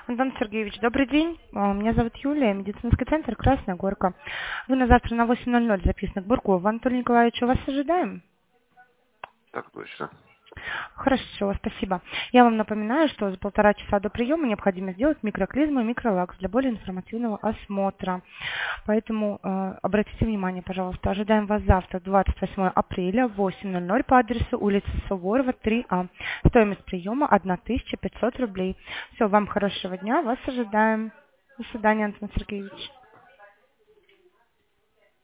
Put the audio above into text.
Антон Сергеевич, добрый день. Меня зовут Юлия, медицинский центр Красная Горка. Вы на завтра на 8:00 записаны к Буркову. Анатолий Николаевич, вас ожидаем? Так точно. Хорошо, спасибо. Я вам напоминаю, что за 1,5 часа до приема необходимо сделать микроклизму и микролакс для более информативного осмотра. Поэтому обратите внимание, пожалуйста, ожидаем вас завтра, 28 апреля, в 8:00 по адресу улица Суворова, 3А. Стоимость приема 1500 рублей. Все, вам хорошего дня, вас ожидаем. До свидания, Антон Сергеевич.